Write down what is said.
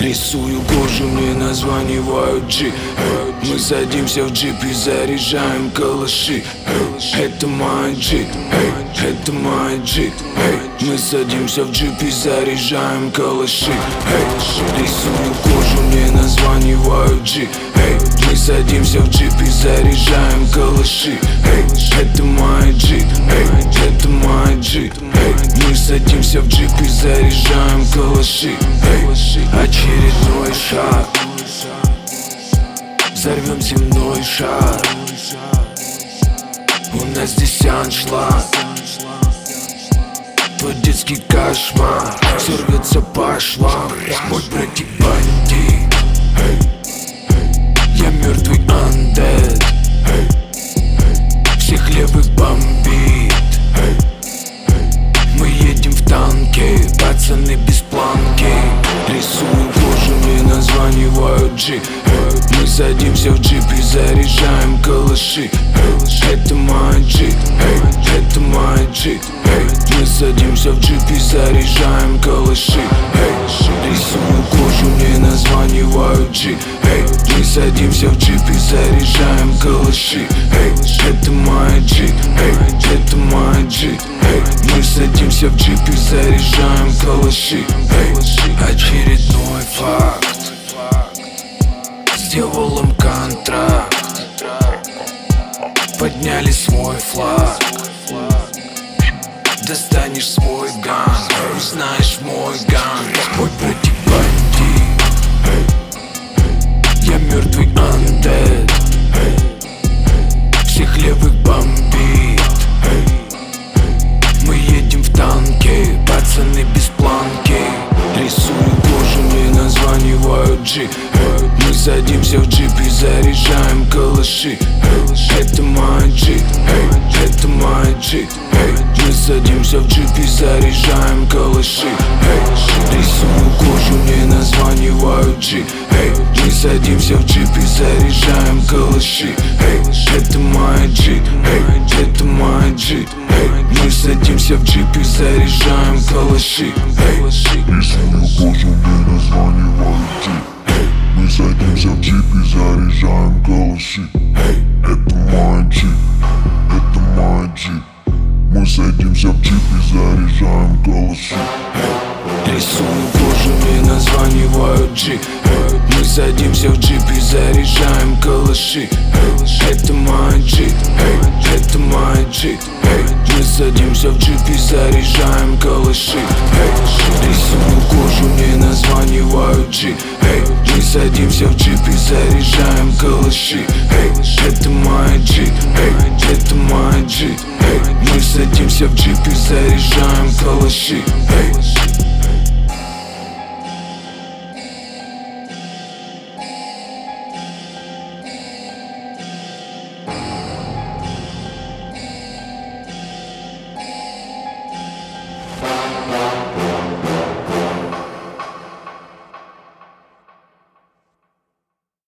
Рисую кожу, мне названивают G. Мы садимся в джип и заряжаем калаши. Это мой джип, это мой джип. Мы садимся в джип и заряжаем калаши. Рисую кожу, мне названивают G. Мы садимся в джип и заряжаем калаши. Это мой джип, это мой джип. Мы садимся в джип и заряжаем калаши. Очередной шаг, взорвем земной шар. У нас здесь аншлаг, твой детский кошмар. Все рвется по швам, мой братик бандит. Я мертвый андед, всех левый бомбит. Мы едем в танке, пацаны без планки. Рисую кожу, мне названивают G. Мы садимся в джип и заряжаем калаши. Это мой джип, это мой джип. Мы садимся в джип и заряжаем калаши. Рисую кожу, мне названивают G. Мы садимся в джип и заряжаем калаши. Это мой джип, это мой джип. Мы садимся в джип и заряжаем калаши. Очередной факт, сделал им контракт. Подняли свой флаг, достанешь свой ганг, узнаешь мой ганг. Мой братик бандит, я мертвый андед, всех левых бомбит. Мы едем в танке, пацаны без планки. Рисую кожу, мне названивают G. Мы садимся в джип и заряжаем калаши. Это мой джип, это мой джип. Мы садимся в джип и заряжаем калаши. Рисую кожу, мне названивают G. Мы садимся в джип и заряжаем калаши. Это мой джип, это мой джип. Мы садимся в джип и заряжаем калаши. Рисую кожу, мне названивают G. Мы садимся в джип и заряжаем калаши. Это мой джип, это мой джип. Мы садимся в джип и заряжаем калаши. Рисую кожу, мне названивают G. Мы садимся в джип и заряжаем калаши. Это мой джип, это мой джип. Мы садимся в джип и заряжаем калаши. Рисую кожу, мне названивают G. Мы садимся в джип и заряжаем калаши. Это мой джип, это мой джип. Мы садимся в джип и заряжаем калаши.